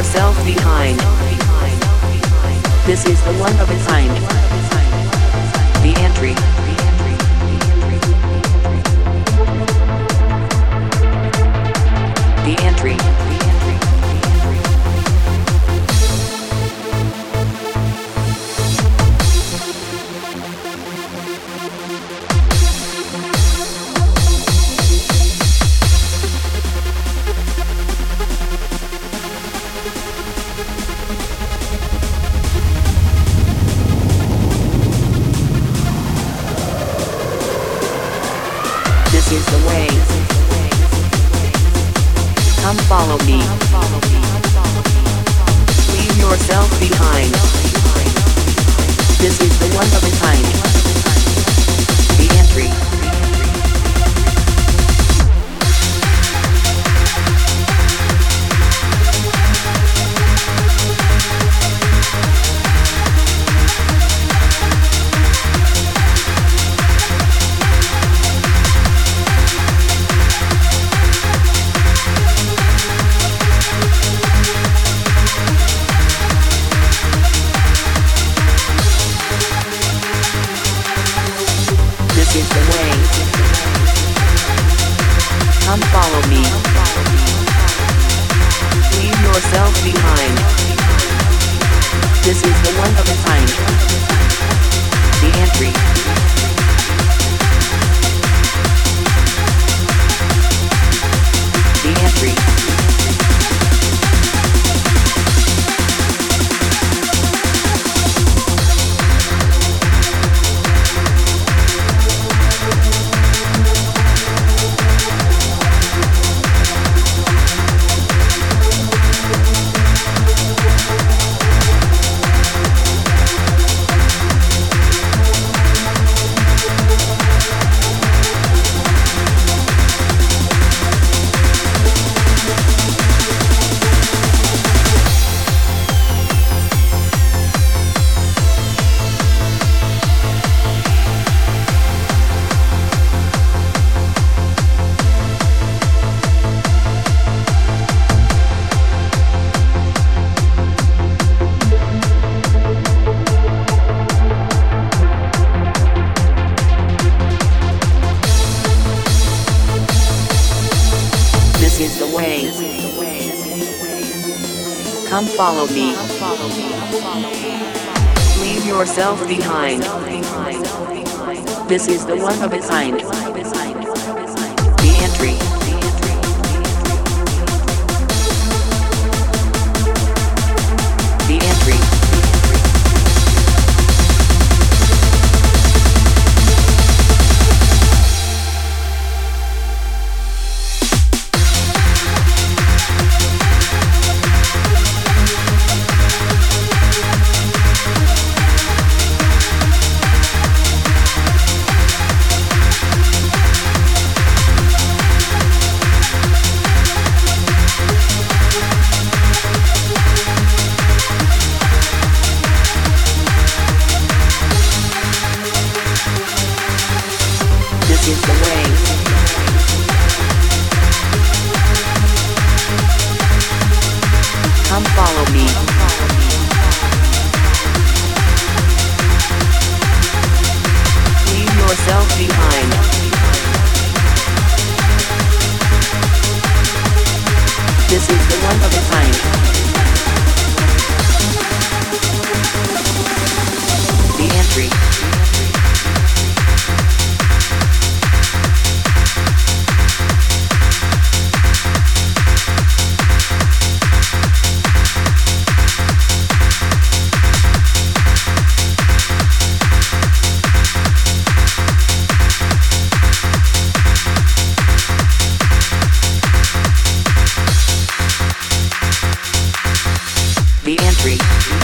yourself behind. This is the one of a kind. The entry. The entry. This is the way. Come follow me. Leave yourself behind. This is the one of a kind. The entry. This is the way. Come follow me. Leave yourself behind. This is the one of a kind. The entry. The entry. This is the way. Come follow me. Leave yourself behind. This is the one of a kind. The entry. The entry. This is the way. Come follow me. Leave yourself behind. This is the one of a kind. The entry. The entry.